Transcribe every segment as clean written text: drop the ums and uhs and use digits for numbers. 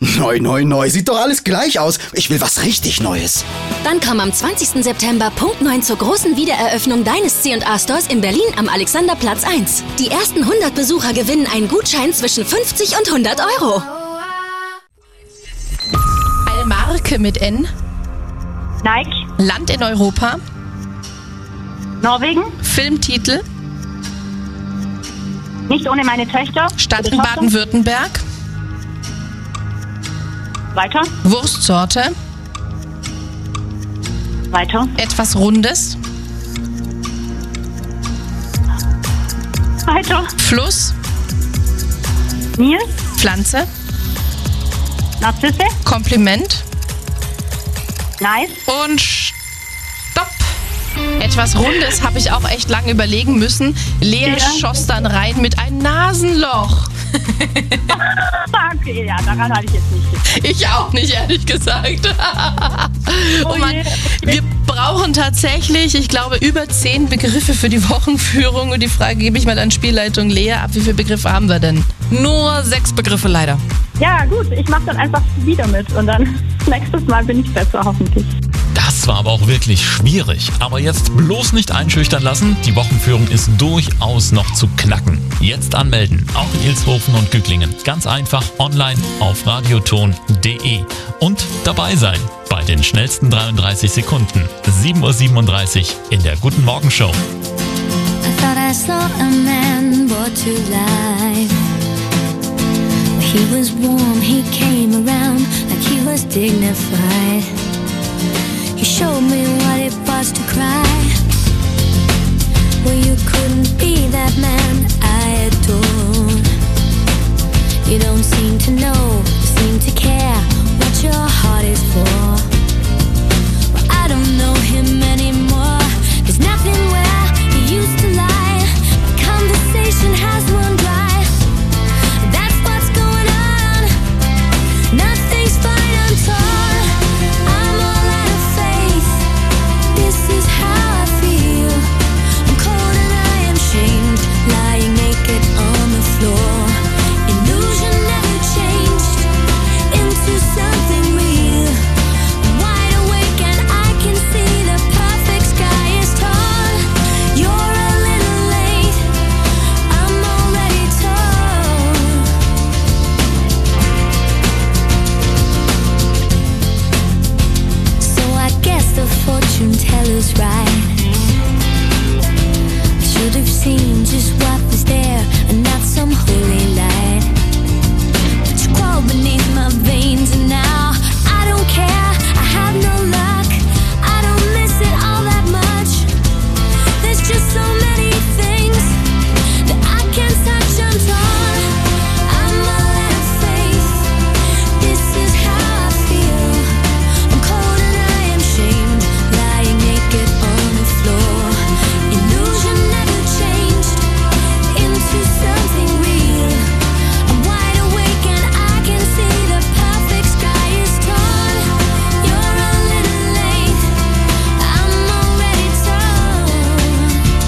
Neu. Sieht doch alles gleich aus. Ich will was richtig Neues. Dann komm am 20. September Punkt 9 zur großen Wiedereröffnung deines C&A Stores in Berlin am Alexanderplatz 1. Die ersten 100 Besucher gewinnen einen Gutschein zwischen 50 und 100 Euro. Eine Marke mit N. Nike. Land in Europa. Norwegen. Filmtitel. Nicht ohne meine Töchter. Stadt in Baden-Württemberg. Weiter. Wurstsorte. Weiter. Etwas Rundes. Weiter. Fluss. Nil. Pflanze. Narzisse. Kompliment. Nice. Und stopp. Etwas Rundes habe ich auch echt lange überlegen müssen. Lea schoss dann rein mit einem Nasenloch. Okay, ja, daran hatte ich jetzt nicht gedacht. Ich auch nicht, ehrlich gesagt. Oh Mann, wir brauchen tatsächlich, ich glaube, über 10 Begriffe für die Wochenführung. Und die Frage gebe ich mal an Spielleitung Lea ab. Wie viele Begriffe haben wir denn? Nur 6 Begriffe leider. Ja, gut, ich mache dann einfach wieder mit und dann nächstes Mal bin ich besser, hoffentlich. Das war aber auch wirklich schwierig. Aber jetzt bloß nicht einschüchtern lassen. Die Wochenführung ist durchaus noch zu knacken. Jetzt anmelden, auch in Ilshofen und Güglingen. Ganz einfach online auf radioton.de. Und dabei sein bei den schnellsten 33 Sekunden. 7:37 Uhr in der Guten Morgen Show. I thought I saw a man brought to life. He was warm, he came around like he was dignified. He showed me what it was to cry. Well, you couldn't be that man I adore. You don't seem to know, seem to care what your heart is for. Well, I don't know him anymore. There's nothing where he used to lie. My conversation has run dry. That's what's going on. Nothing's fine, I'm torn. I'm all out of faith. This is how I feel. I'm cold and I am shamed, lying naked on the floor. Illusion never changed into something real. I'm wide awake and I can see the perfect sky is tall. You're a little late, I'm already told. So I guess the fortune teller's right. I should have seen just what was there and not some holy light. But you crawl beneath my veins and now I don't care, I have no luck. I don't miss it all that much. There's just so many things that I can't touch. I'm torn, I'm all out of faith. This is how I feel. I'm cold and I am shamed, lying naked on the floor. Illusion never changed into something real. I'm wide awake and I can see the perfect sky is torn. You're a little late, I'm already torn.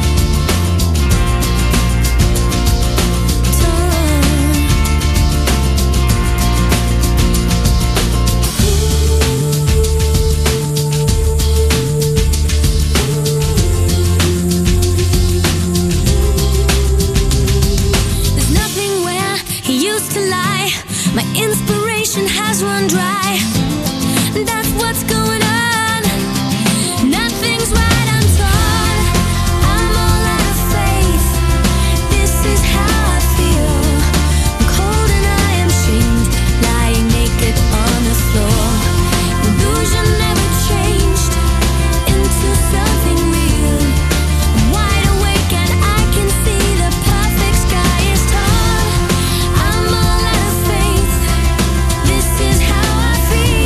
There's nothing where he used to lie. My inspiration has run dry. That's what's going on. Nothing's right, I'm torn. I'm all out of faith. This is how I feel. I'm cold and I am shamed, lying naked on the floor. Illusion never changed into something real. I'm wide awake and I can see the perfect sky is tall. I'm all out of faith. This is how I feel.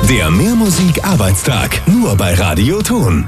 Der Mehrmusik-Arbeitstag. Nur bei Radioton.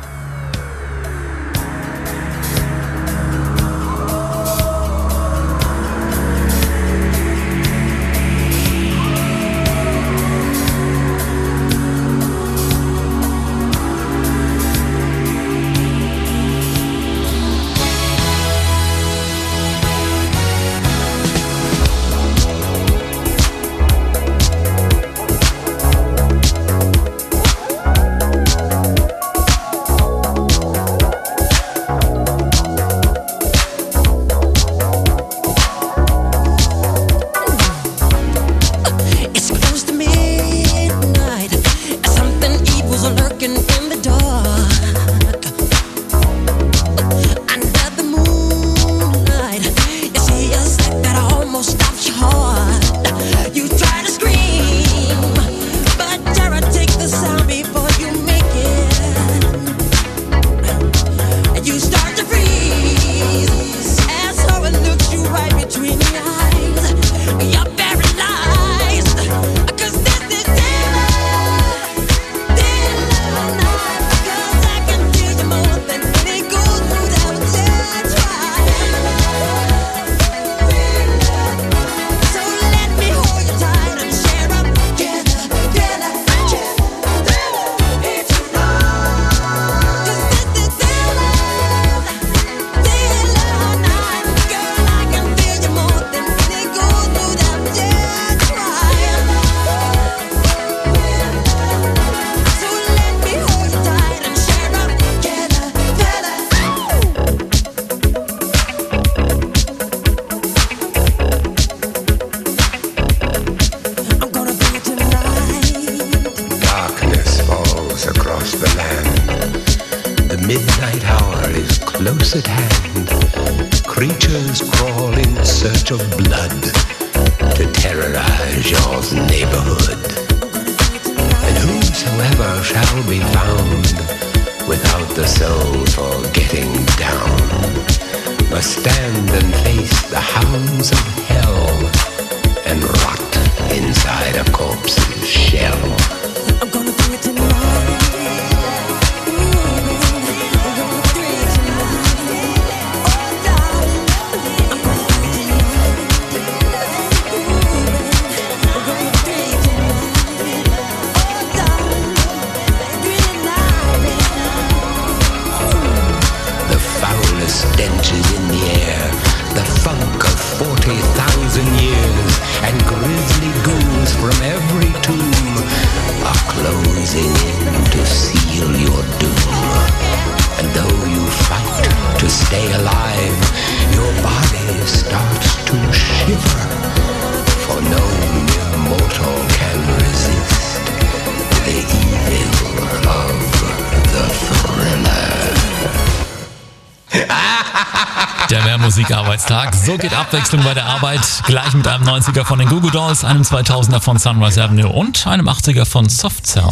Musikarbeitstag. So geht Abwechslung bei der Arbeit. Gleich mit einem 90er von den Goo Goo Dolls, einem 2000er von Sunrise Avenue und einem 80er von Soft Cell.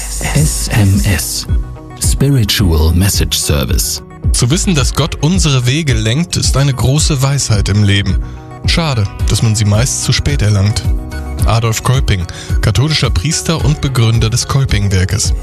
SMS. Spiritual Message Service. Zu wissen, dass Gott unsere Wege lenkt, ist eine große Weisheit im Leben. Schade, dass man sie meist zu spät erlangt. Adolf Kolping, katholischer Priester und Begründer des Kolping-Werkes.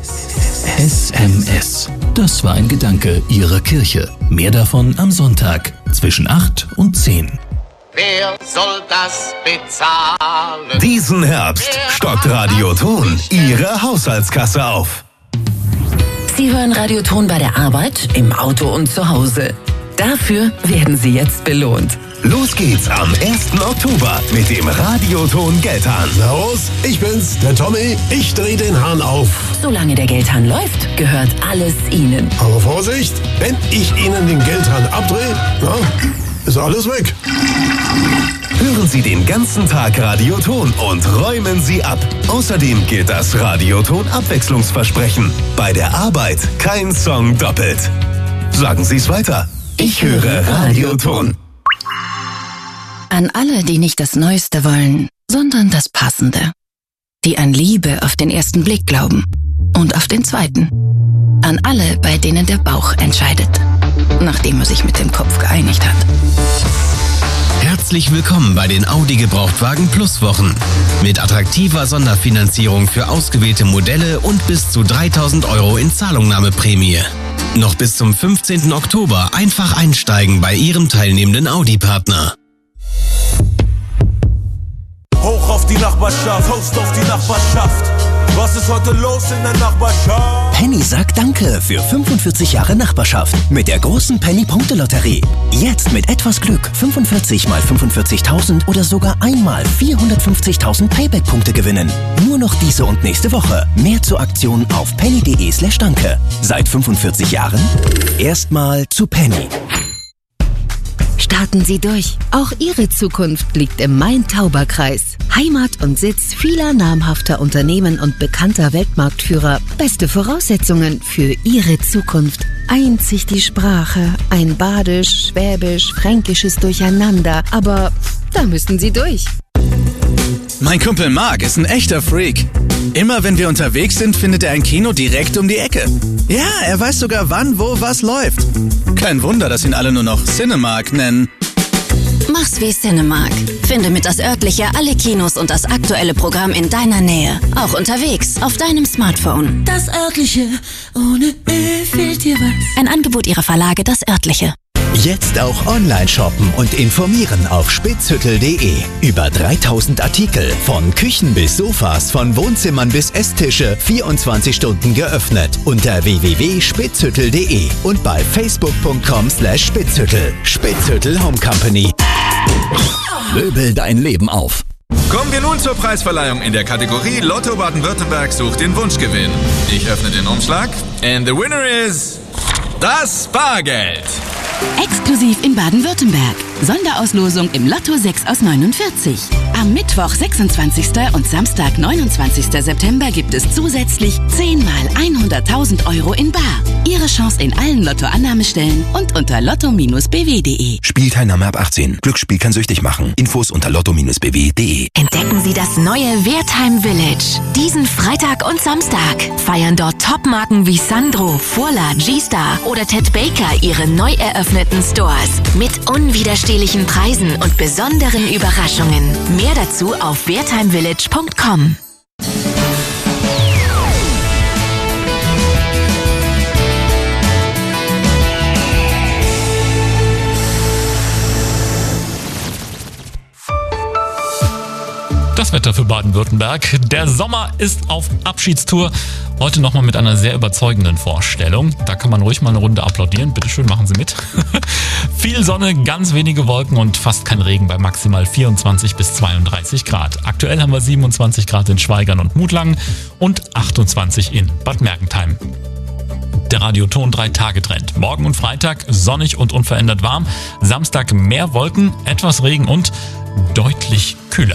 SMS. Das war ein Gedanke Ihrer Kirche. Mehr davon am Sonntag zwischen 8 und 10. Wer soll das bezahlen? Diesen Herbst stockt Radioton Ihre Haushaltskasse auf. Sie hören Radioton bei der Arbeit, im Auto und zu Hause. Dafür werden Sie jetzt belohnt. Los geht's am 1. Oktober mit dem Radioton Geldhahn. Servus, ich bin's, der Tommy. Ich dreh den Hahn auf. Solange der Geldhahn läuft, gehört alles Ihnen. Aber Vorsicht, wenn ich Ihnen den Geldhahn abdrehe, ist alles weg. Hören Sie den ganzen Tag Radioton und räumen Sie ab. Außerdem gilt das Radioton-Abwechslungsversprechen. Bei der Arbeit kein Song doppelt. Sagen Sie es weiter. Ich höre Radioton. An alle, die nicht das Neueste wollen, sondern das Passende. Die an Liebe auf den ersten Blick glauben und auf den zweiten. An alle, bei denen der Bauch entscheidet, nachdem er sich mit dem Kopf geeinigt hat. Herzlich willkommen bei den Audi Gebrauchtwagen Plus Wochen. Mit attraktiver Sonderfinanzierung für ausgewählte Modelle und bis zu 3.000 € in Zahlungnahmeprämie. Noch bis zum 15. Oktober einfach einsteigen bei Ihrem teilnehmenden Audi-Partner. Hoch auf die Nachbarschaft, Host auf die Nachbarschaft. Was ist heute los in der Nachbarschaft? Penny sagt Danke für 45 Jahre Nachbarschaft mit der großen Penny-Punkte-Lotterie. Jetzt mit etwas Glück 45 mal 45.000 oder sogar einmal 450.000 Payback-Punkte gewinnen. Nur noch diese und nächste Woche. Mehr zur Aktion auf penny.de/danke. Seit 45 Jahren erstmal zu Penny. Starten Sie durch. Auch Ihre Zukunft liegt im Main-Tauber-Kreis. Heimat und Sitz vieler namhafter Unternehmen und bekannter Weltmarktführer. Beste Voraussetzungen für Ihre Zukunft. Einzig die Sprache. Ein badisch, schwäbisch, fränkisches Durcheinander. Aber da müssen Sie durch. Mein Kumpel Marc ist ein echter Freak. Immer wenn wir unterwegs sind, findet er ein Kino direkt um die Ecke. Ja, er weiß sogar wann, wo, was läuft. Kein Wunder, dass ihn alle nur noch Cinemark nennen. Mach's wie Cinemark. Finde mit das Örtliche alle Kinos und das aktuelle Programm in deiner Nähe. Auch unterwegs, auf deinem Smartphone. Das Örtliche, ohne Ö fehlt dir was. Ein Angebot ihrer Verlage, das Örtliche. Jetzt auch online shoppen und informieren auf spitzhüttel.de. Über 3.000 Artikel, von Küchen bis Sofas, von Wohnzimmern bis Esstische, 24 Stunden geöffnet. Unter www.spitzhüttel.de und bei facebook.com/spitzhüttel. Spitzhüttel Home Company. Möbel dein Leben auf. Kommen wir nun zur Preisverleihung in der Kategorie Lotto Baden-Württemberg sucht den Wunschgewinn. Ich öffne den Umschlag and the winner is das Bargeld. Exklusiv in Baden-Württemberg. Sonderauslosung im Lotto 6 aus 49. Am Mittwoch, 26. und Samstag, 29. September gibt es zusätzlich 10 mal 100.000 € in bar. Ihre Chance in allen Lottoannahmestellen und unter lotto-bw.de. Spielteilnahme ab 18. Glücksspiel kann süchtig machen. Infos unter lotto-bw.de. Entdecken Sie das neue Wertheim Village. Diesen Freitag und Samstag feiern dort Topmarken wie Sandro, Furla, G-Star oder Ted Baker ihre neu eröffneten Stores mit unwiderstehlichen Preisen und besonderen Überraschungen. Mehr dazu auf wertheimvillage.com. Das Wetter für Baden-Württemberg. Der Sommer ist auf Abschiedstour. Heute nochmal mit einer sehr überzeugenden Vorstellung. Da kann man ruhig mal eine Runde applaudieren. Bitte schön, machen Sie mit. Viel Sonne, ganz wenige Wolken und fast kein Regen bei maximal 24 bis 32 Grad. Aktuell haben wir 27 Grad in Schwaigern und Mutlangen und 28 in Bad Mergentheim. Der Radioton 3-Tage-Trend. Morgen und Freitag sonnig und unverändert warm. Samstag mehr Wolken, etwas Regen und deutlich kühler.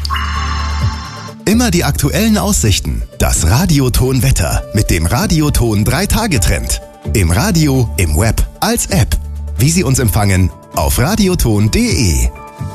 Immer die aktuellen Aussichten. Das Radioton-Wetter mit dem Radioton 3-Tage-Trend. Im Radio, im Web, als App. Wie Sie uns empfangen, auf radioton.de.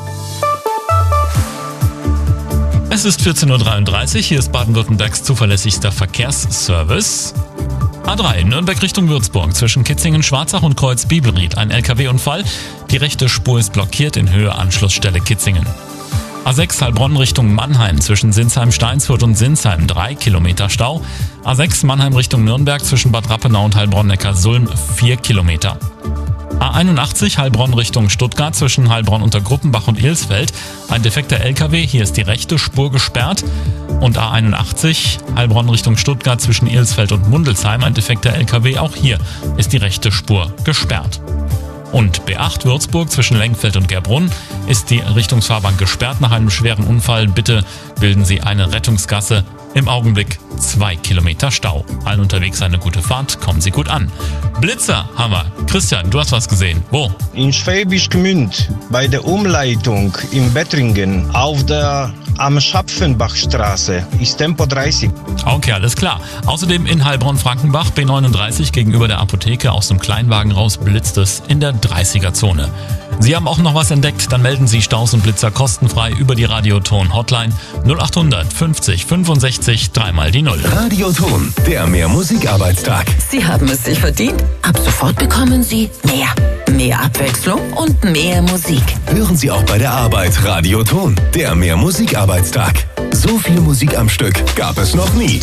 Es ist 14.33 Uhr. Hier ist Baden-Württembergs zuverlässigster Verkehrsservice. A3 Nürnberg Richtung Würzburg zwischen Kitzingen-Schwarzach und Kreuz-Bibelried. Ein LKW-Unfall. Die rechte Spur ist blockiert in Höhe Anschlussstelle Kitzingen. A6 Heilbronn Richtung Mannheim zwischen Sinsheim-Steinsfurt und Sinsheim 3 Kilometer Stau. A6 Mannheim Richtung Nürnberg zwischen Bad Rappenau und Heilbronn-Neckarsulm 4 Kilometer. A81 Heilbronn Richtung Stuttgart zwischen Heilbronn unter Gruppenbach und Ilsfeld. Ein defekter LKW, hier ist die rechte Spur gesperrt. Und A81 Heilbronn Richtung Stuttgart zwischen Ilsfeld und Mundelsheim. Ein defekter LKW, auch hier ist die rechte Spur gesperrt. Und B8 Würzburg zwischen Lengfeld und Gerbrunn ist die Richtungsfahrbahn gesperrt nach einem schweren Unfall. Bitte bilden Sie eine Rettungsgasse. Im Augenblick 2 Kilometer Stau. Allen unterwegs eine gute Fahrt, kommen Sie gut an. Blitzer haben wir. Christian, du hast was gesehen. Wo? In Schwäbisch Gmünd, bei der Umleitung in Bettringen, am Schapfenbachstraße, ist Tempo 30. Okay, alles klar. Außerdem in Heilbronn-Frankenbach, B39 gegenüber der Apotheke, aus dem Kleinwagen raus blitzt es in der 30er-Zone. Sie haben auch noch was entdeckt? Dann melden Sie Staus und Blitzer kostenfrei über die Radioton-Hotline 0800 50 65 3 mal die 0. Radioton, der Mehr-Musik-Arbeitstag. Sie haben es sich verdient. Ab sofort bekommen Sie mehr mehr Abwechslung und mehr Musik. Hören Sie auch bei der Arbeit Radioton, der Mehr-Musik-Arbeitstag. So viel Musik am Stück gab es noch nie.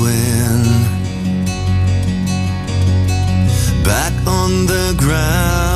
Back on the ground.